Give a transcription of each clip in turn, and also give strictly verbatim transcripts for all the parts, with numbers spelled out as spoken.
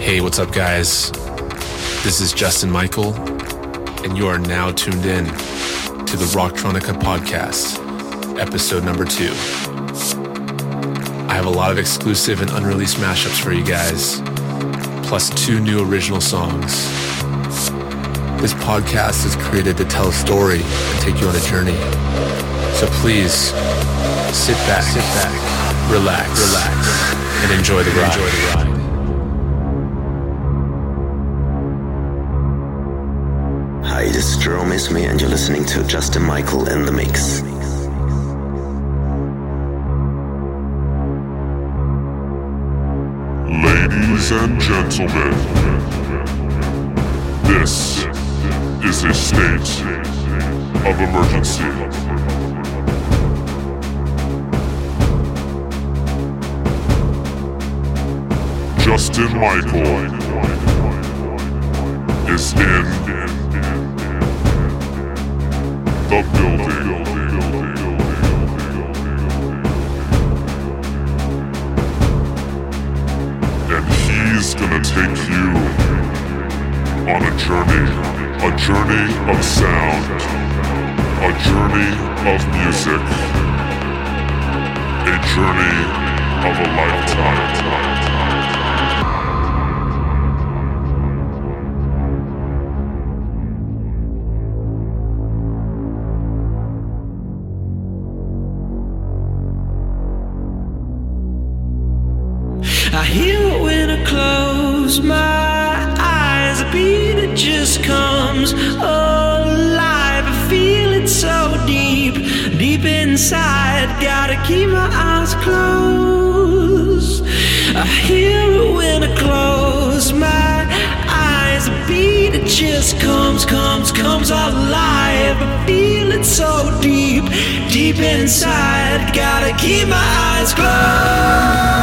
Hey, what's up, guys? This is Justin Michael, and you are now tuned in to the Rocktronica podcast, episode number two. I have a lot of exclusive and unreleased mashups for you guys, plus two new original songs. This podcast is created to tell a story and take you on a journey. So please, sit back, sit back, relax, relax, and enjoy the ride. Enjoy the ride. Hi, this is Jerome Ismay, and you're listening to Justin Michael in the Mix. Ladies and gentlemen, this is a state of emergency. Justin Michael is in the building. And he's gonna take you on a journey, a journey of sound, a journey of music, a journey of a lifetime. I hear it when I close my eyes. A beat, it just comes alive. I feel it so deep, deep inside. Gotta keep my eyes closed. I hear it when I close my eyes. A beat, it just comes, comes, comes alive. I feel it so deep, deep inside. Gotta keep my eyes closed.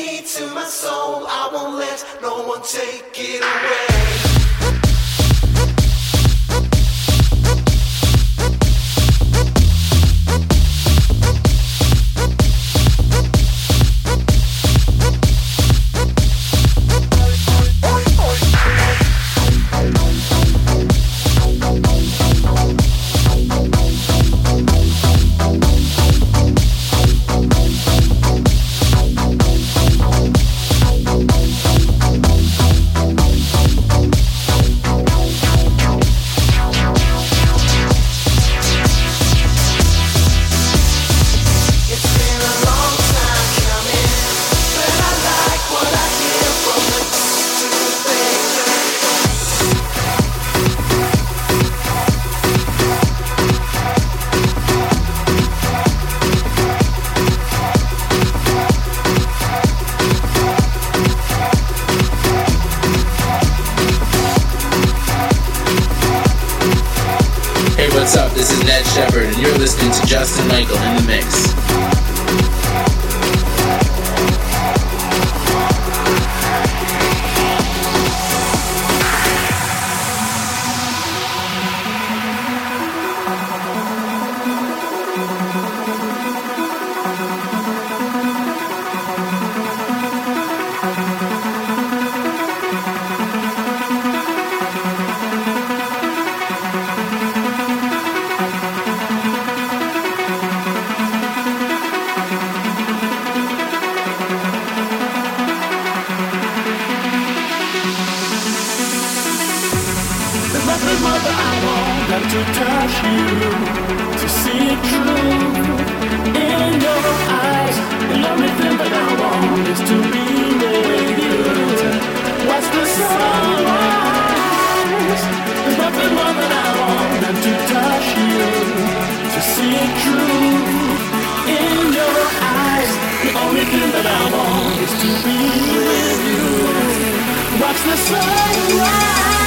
me to my soul. I won't let no one take it away. What's up? This is Ned Shepard, and you're listening to Justin Michael in the Mix. To touch you, to see it true in your eyes. The only thing that I want is to be with you. Watch the sunrise. There's nothing more that I want than to touch you, to see it true in your eyes. The only thing that I want is to be with you. Watch the sunrise.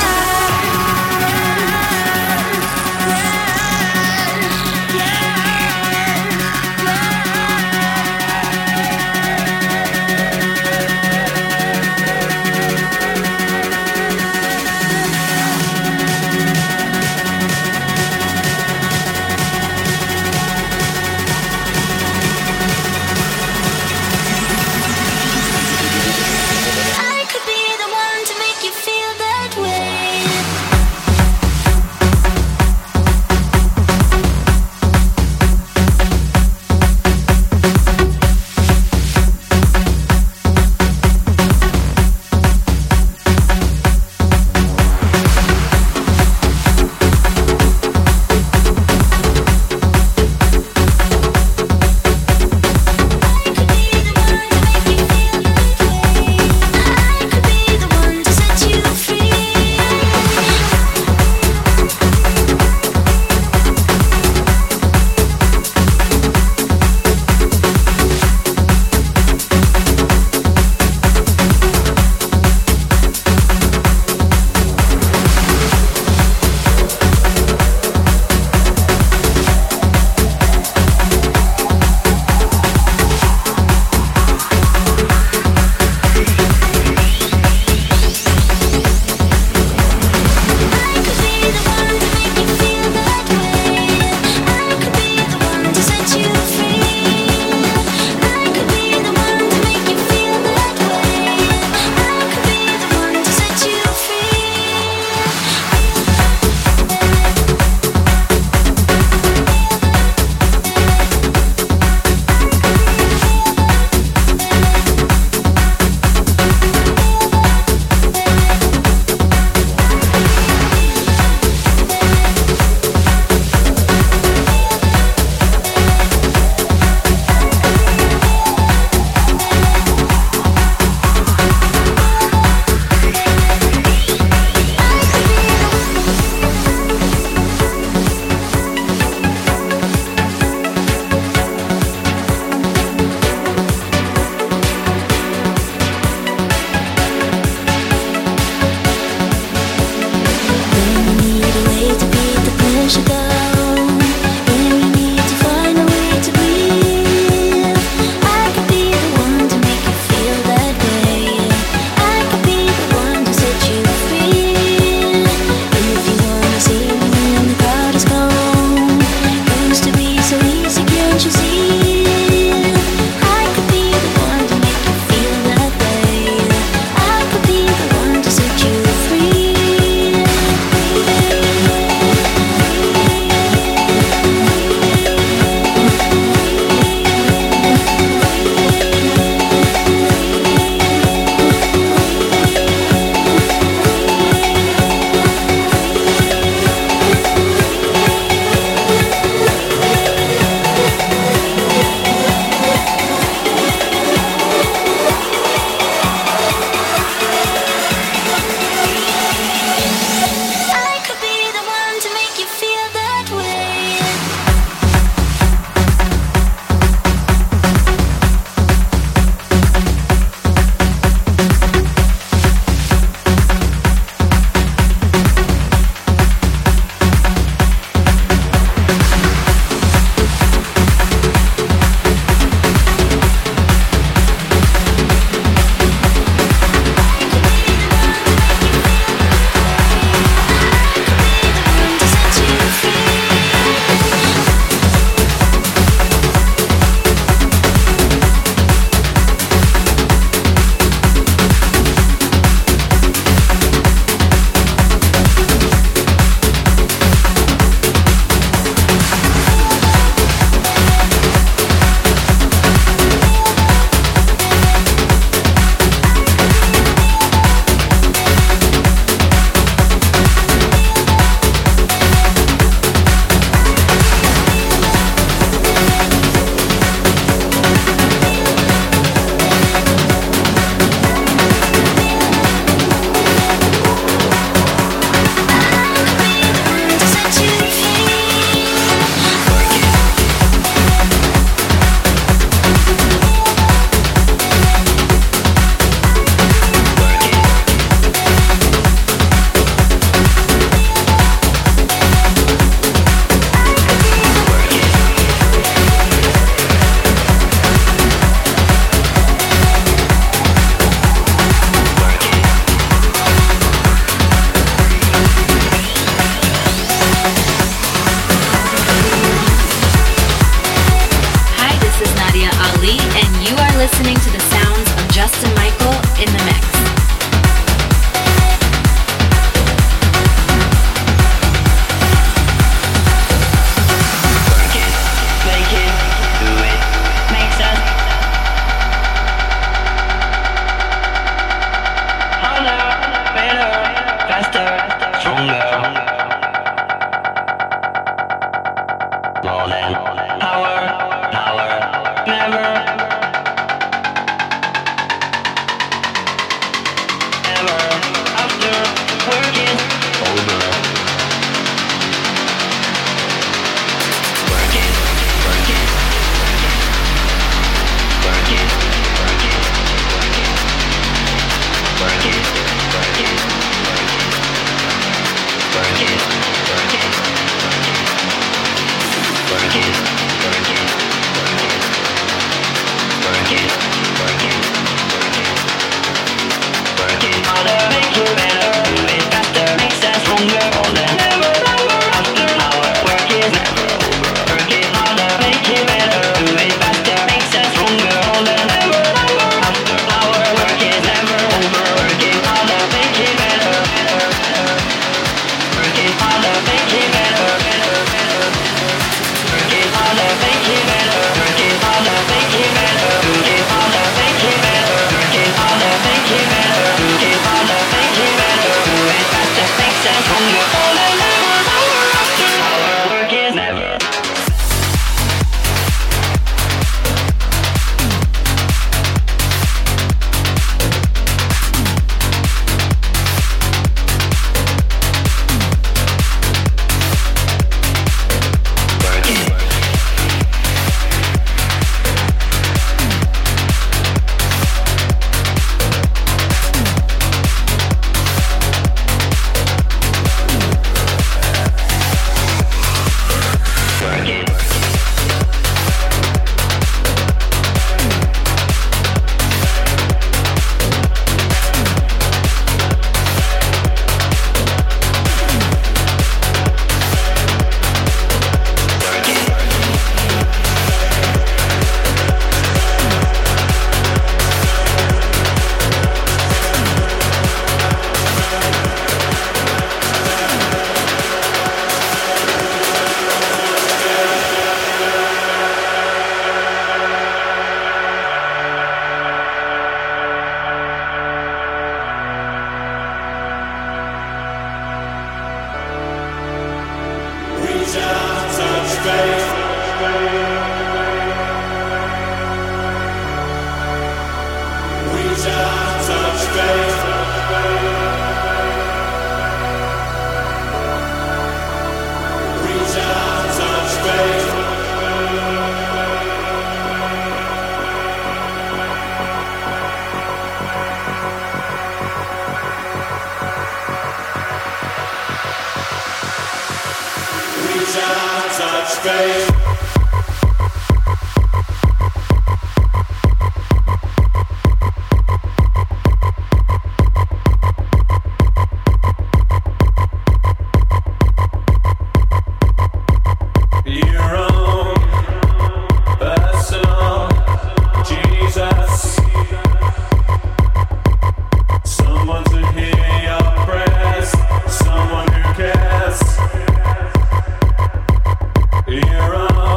You're on.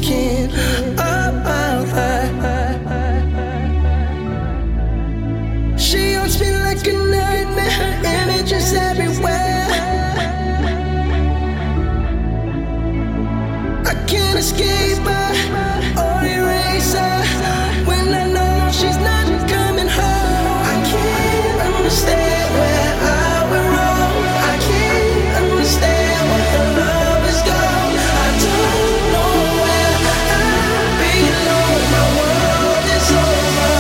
thinking about her. She haunts me like a nightmare, her image is everywhere. I can't escape her or erase her when I know she's not coming home. I can't understand where I went wrong. I can't understand where her love is gone. I don't know where I belong. My world is over.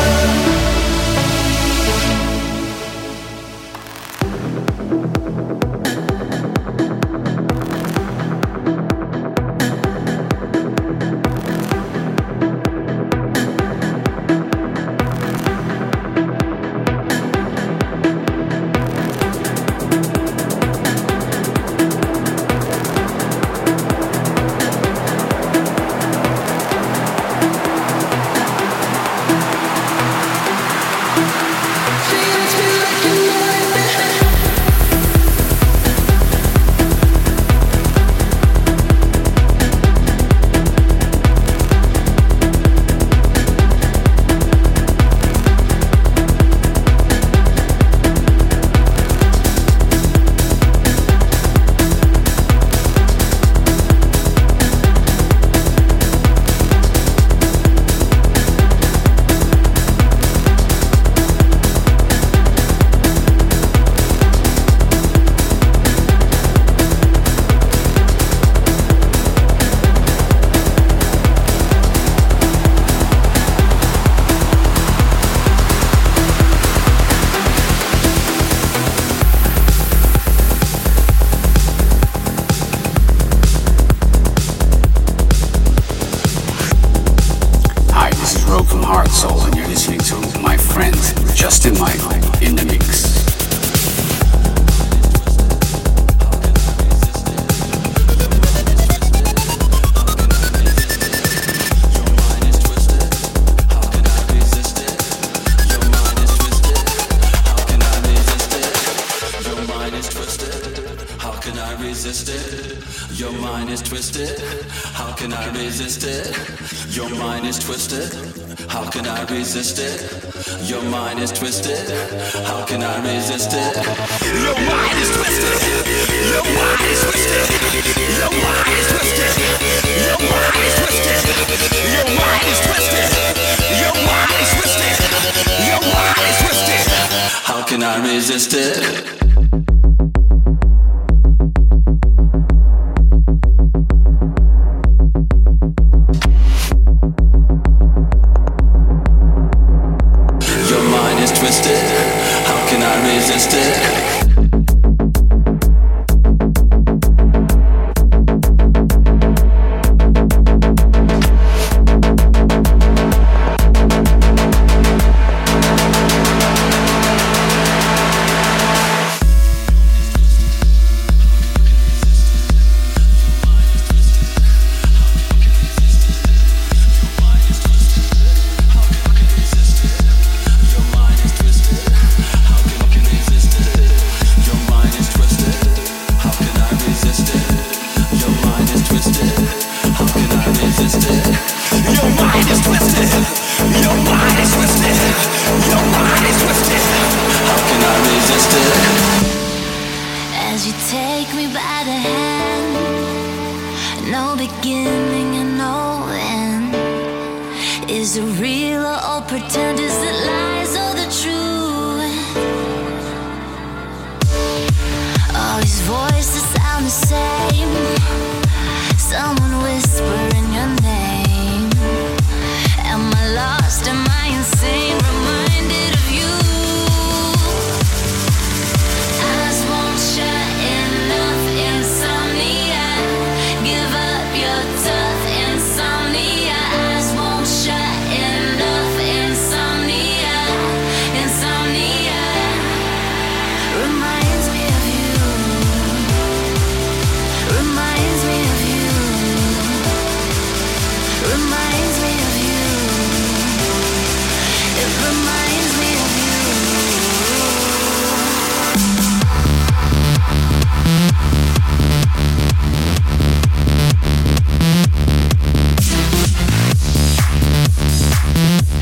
Insomnia, eyes won't shut enough. Insomnia.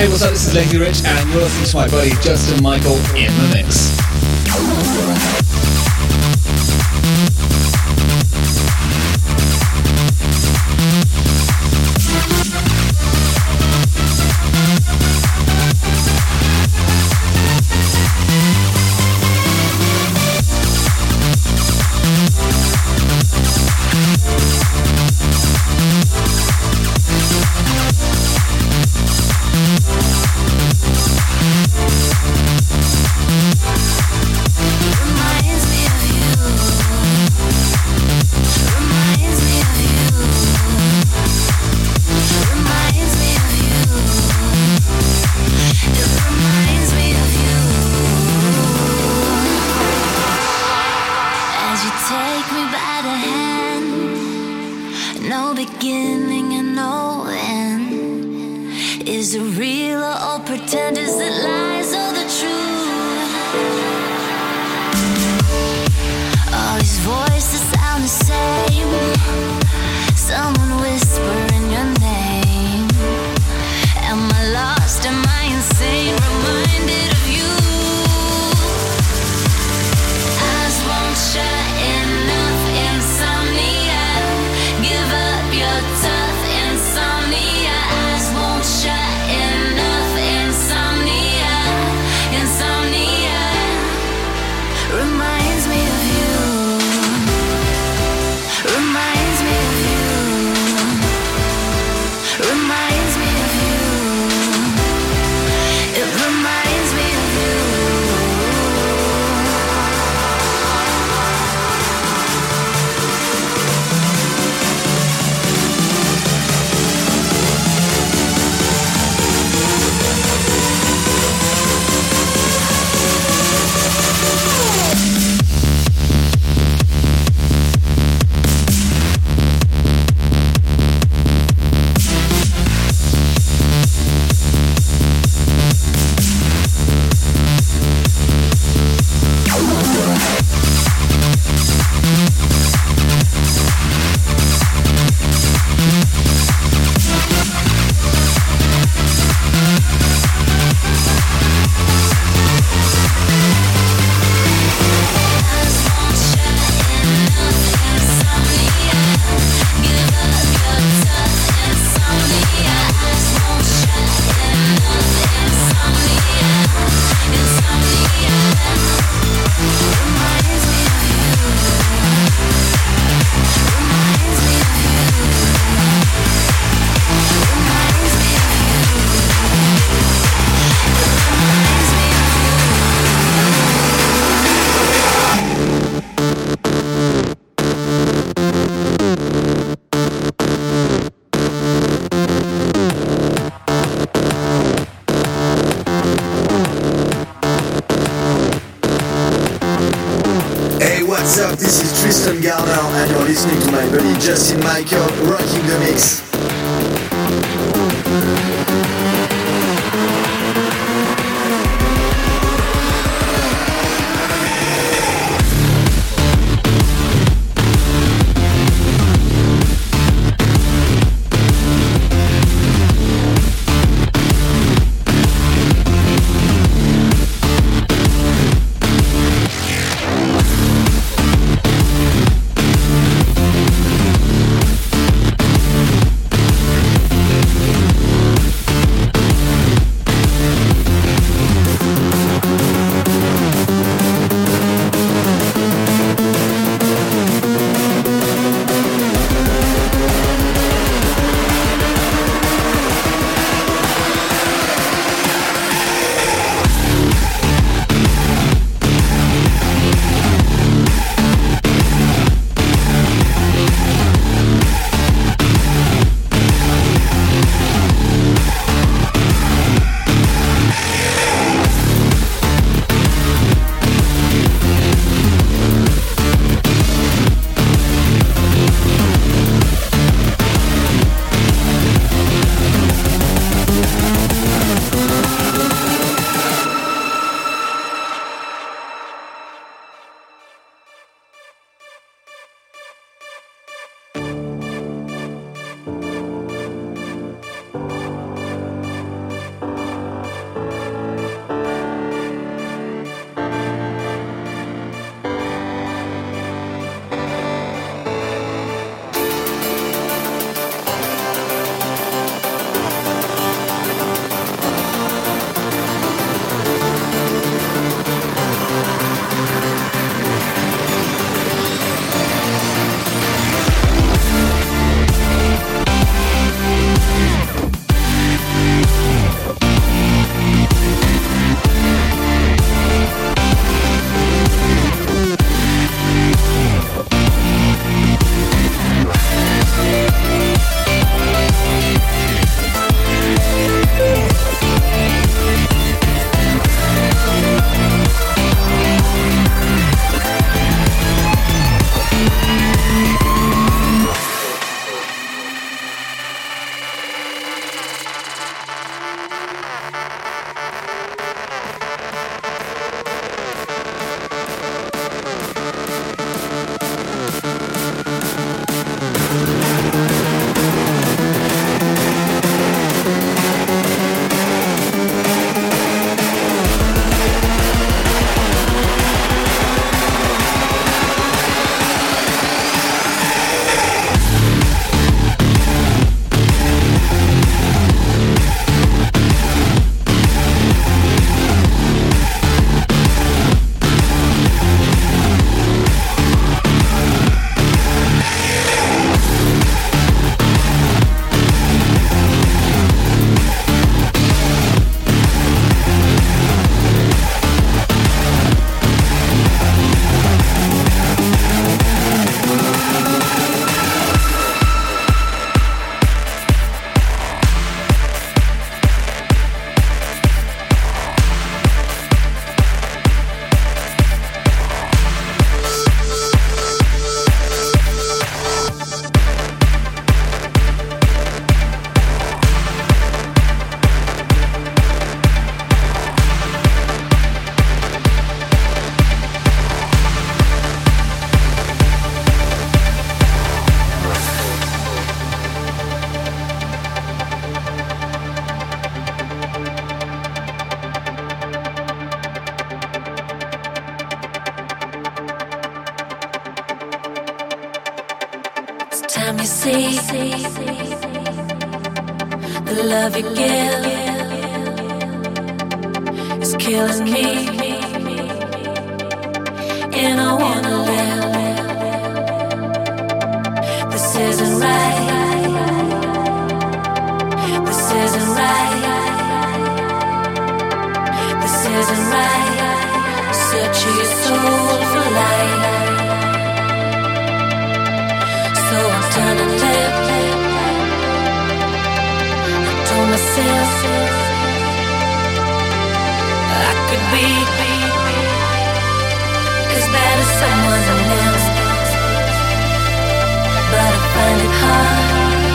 Hey, what's up? This is Lady Rich, and you're listening to my buddy Justin Michael in the mix. Justin Michael rocking the mix. see the love you give is killing me, and I wanna live. This isn't right. This isn't right. This isn't right. Searching your soul for light. So I'm turning left. I told myself I could be as bad as someone else, but I find it hard.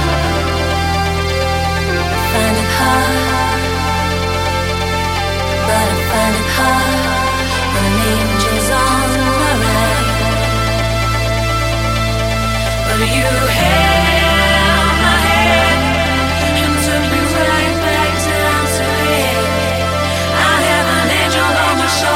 I find it hard. But I find it hard when an angel's on my right. But you held my hand and took me right back down to hell. I have an angel on my shoulder.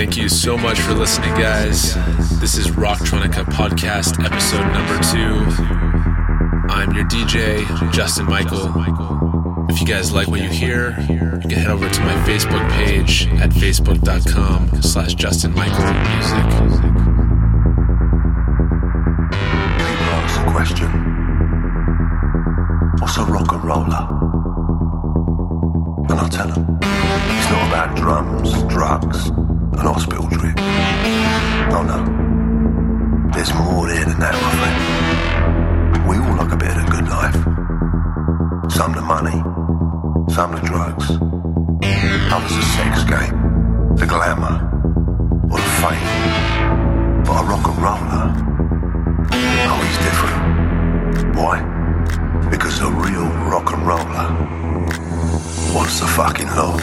Thank you so much for listening, guys. This is Rocktronica Podcast, episode number two. I'm your D J, Justin Michael. If you guys like what you hear, you can head over to my Facebook page at facebook.com slash Justin Michael Music. People ask the question, what's a rock and roller? And I'll tell them, it's not about drums, drugs, and hospital drip. Oh no, there's more there than that, my friend. We all like a bit of the good life. Some the money, some the drugs, others the sex game, the glamour, or the fame. But a rock and roller, oh, he's different. Why? Because a real rock and roller wants the fucking law.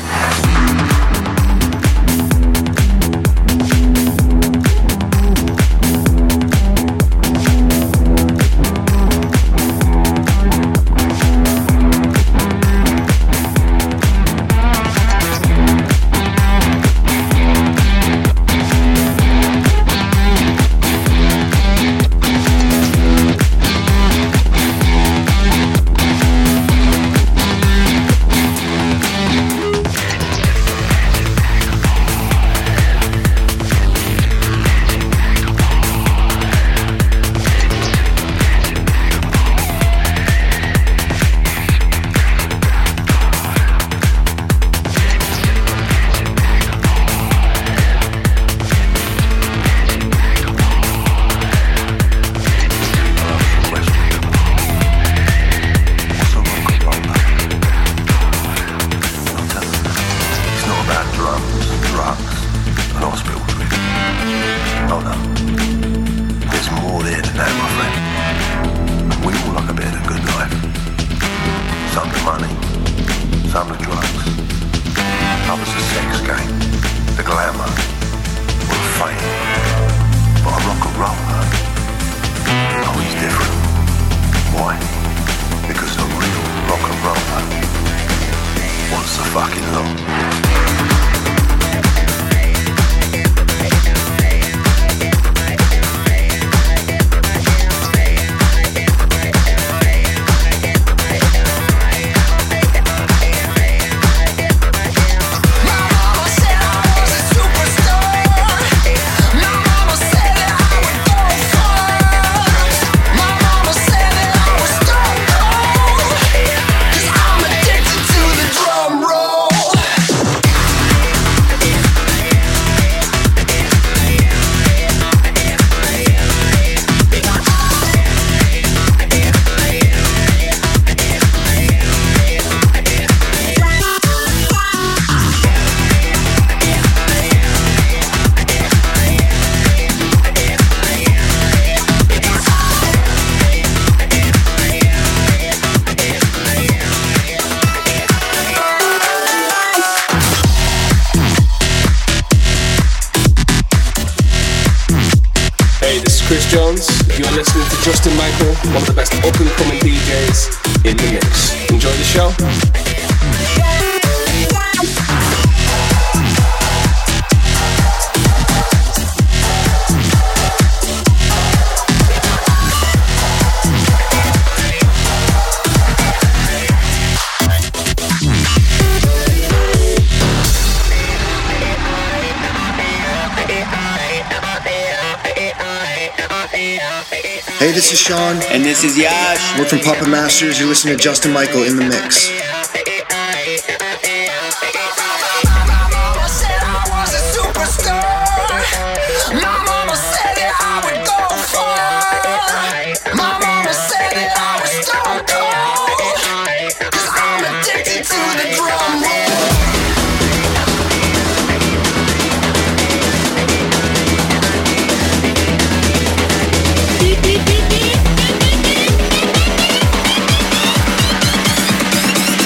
You're listening to Justin Michael, one of the best up-and-coming D Js in the mix. Enjoy the show. Hey, this is Sean. And this is Yash. We're from Puppet Masters. You're listening to Justin Michael in the mix. Beep, beep, beep, beep.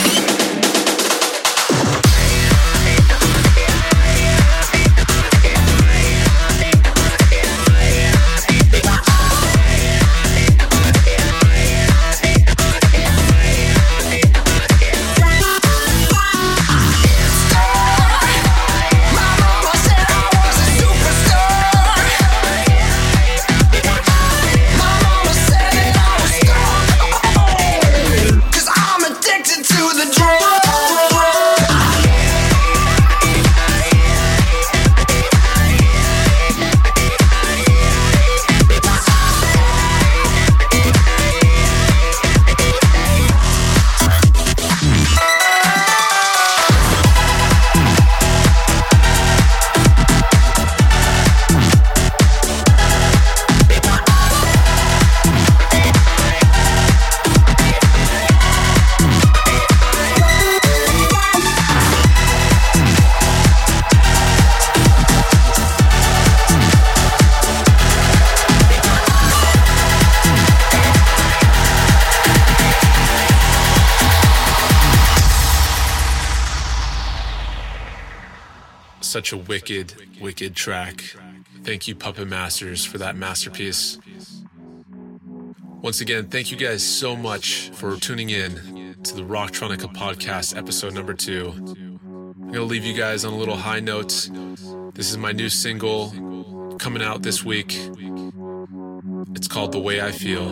Such a wicked, wicked track. Thank you, Puppet Masters, for that masterpiece. Once again, thank you guys so much for tuning in to the Rocktronica podcast, episode number two. I'm going to leave you guys on a little high note. This is my new single coming out this week. It's called The Way I Feel.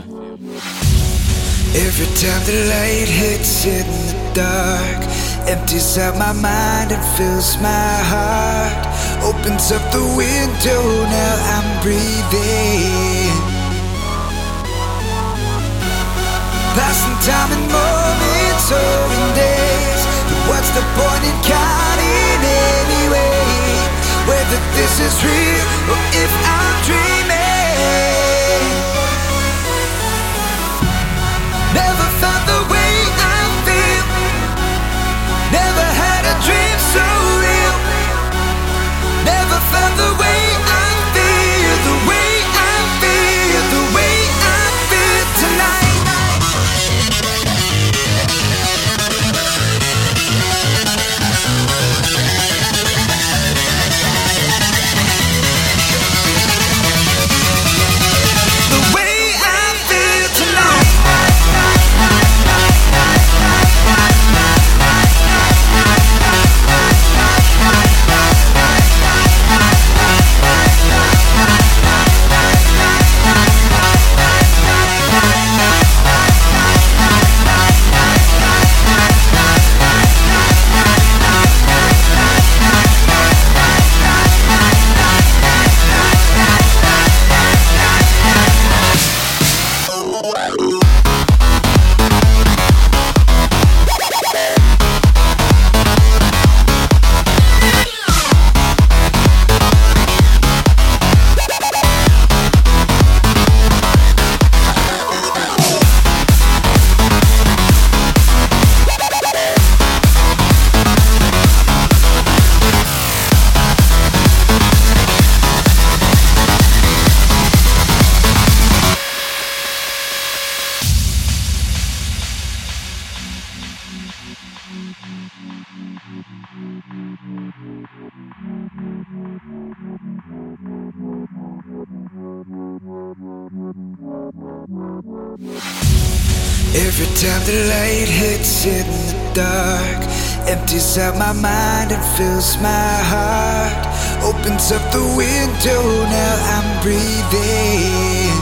Every time the light hits in the dark, empties out my mind and fills my heart, opens up the window, now I'm breathing. Passing time in moments or in days, but what's the point in counting anyway? Whether this is real or if I'm dreaming. Never found the way I feel. Never had a dream so real. Never found the way I feel. The way I feel. The way I feel tonight. The way I feel tonight. Every time the light hits in the dark, empties out my mind and fills my heart, opens up the window, now I'm breathing.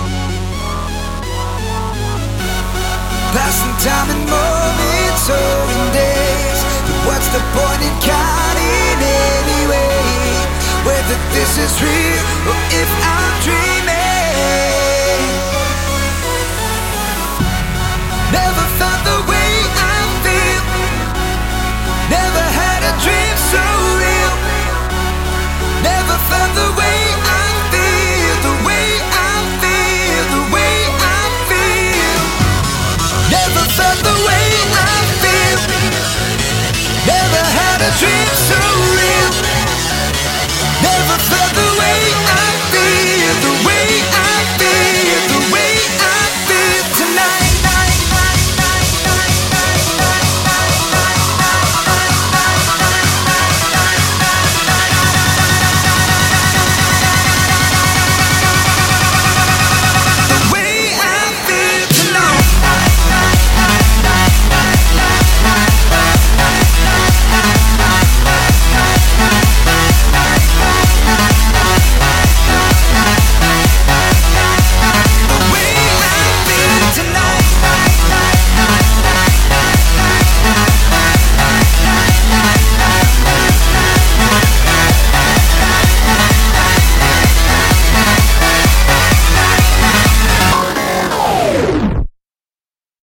Passing time in moments or in days, but what's the point in counting anyway? Whether this is real